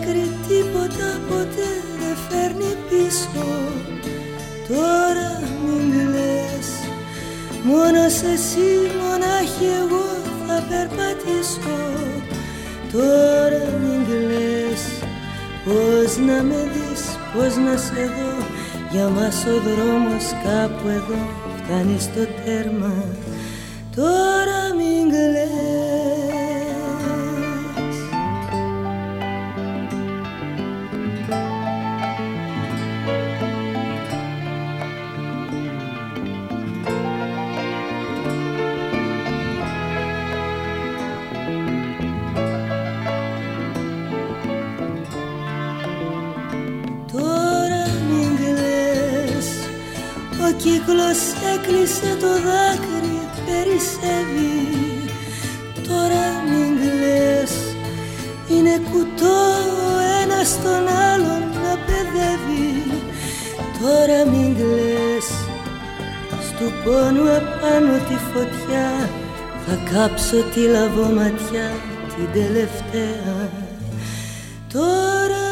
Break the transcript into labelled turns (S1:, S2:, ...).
S1: δάκρυ τίποτα ποτέ δεν φέρνει πίσω. Τώρα μην κλαις, μόνος εσύ, μονάχη εγώ θα περπατήσω. Τώρα μην κλαις, πώς να με δεις, πώς να σε δω. Για μας ο δρόμος κάπου εδώ φτάνει στο τέρμα. Τώρα μην κλαις. Ο κύκλος έκλεισε, το δάκρυ περισσεύει. Τώρα μην κλαις, είναι κουτό ο ένας τον άλλον να παιδεύει. Τώρα μην κλαις, στου πόνου απάνω τη φωτιά θα κάψω τη λαβωματιά την τελευταία. Τώρα